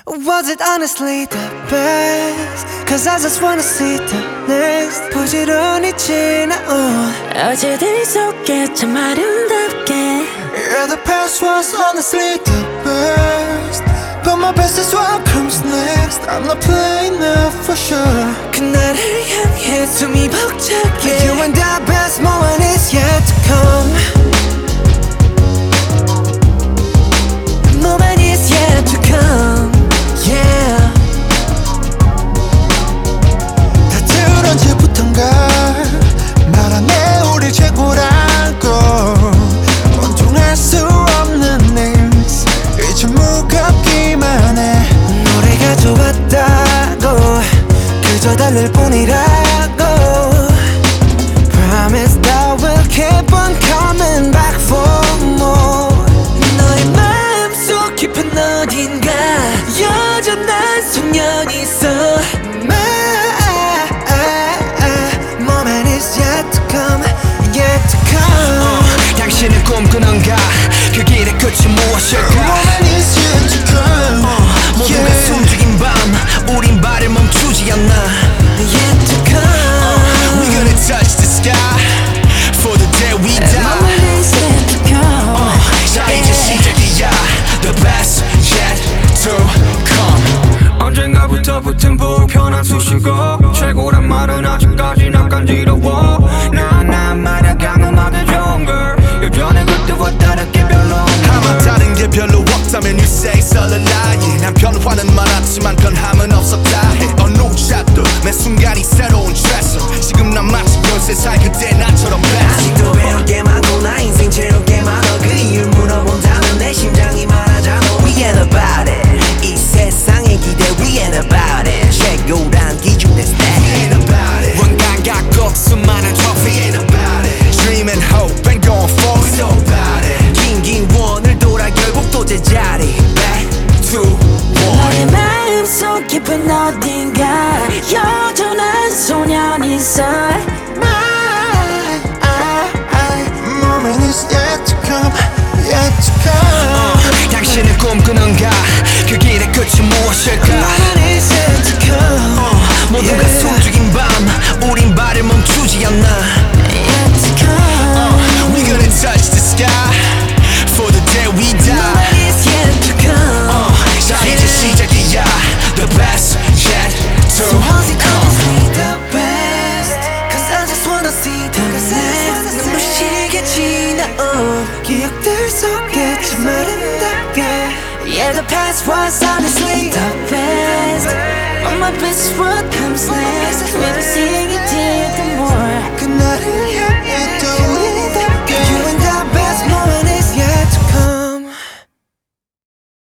Was it honestly the best? Cause I just wanna see the next. 부지런히 지나온 어제들 속에 참 아름답게. Yeah, the past was honestly the best, but my best is what comes next. I'm not playing now for sure. 그날을 향해 숨이 벅차게. You and the best moment is yet to come. Moment is yet to come. Yeah. 다들 언제부턴가 말하네 우리 최고라고. 온통할 수 없는 news 이제 무겁기만 해. 노래가 좋았다고 그저 달랠 뿐이라고. Promise that we'll keep on coming back for more. 너의 마음속 깊은 어딘가 여전한 소년이 있어. My moment is yet to come, yet to come. 당신은 꿈꾸는가 그 길의 끝이 무엇일까. Moment is yet to come. 모두가 숨죽인 밤 우린 발을 멈추지 않나. Yet to come. We're gonna touch the sky for the day we die. Moment is yet to come. 자 이제 시작이야. The best yet to come. 언젠가부터 붙은 불편한 수식어. 최고란 말은 아직까지 난 간지러워. 난 말야간 음악의 좋은 걸 예전에 그때와 다르게 별로 아마 다른 게 별로 없다면 you say it's all a lie. 난 변화는 많았지만 변함은 없었다 해. 어느 샷도 매 순간이 새로운 트레서. 지금 난 마치 13살 그때 나처럼 아직도 배울 게 많고 나 인생 채울 게 많아. 그 이유를 물어본다면 내 심장이 말하잖아. We ain't about it. 이 세상의 기대 We ain't about it. 최고란 기준의 stat. We ain't about it. 원감각도 수많은 trophy. We ain't about it. Dream and hope and going for it. So about it. 긴긴 원을 돌아 결국 또 제자리. Back to 너의 one. 마음속 깊은 어딘가 여전한 소년이 있어. Moment is yet to come, yet to come. 당신은 꿈꾸는가 그 길의 끝이 무엇일까. Moment is yet to come. 모두가 숨죽인 밤 우린 발을 멈추지 않나. Yet to come. We're gonna touch the sky for the day we die. Moment is yet to come. 자 이제 시작이야. The best yet to So was it come. honestly the best? Cause I just wanna see the next. 눈부시게 지나온 기억들 속에 참 아름답게. Yeah, the past was honestly the best, But my best is what comes next. We'll be seeing it till the morning.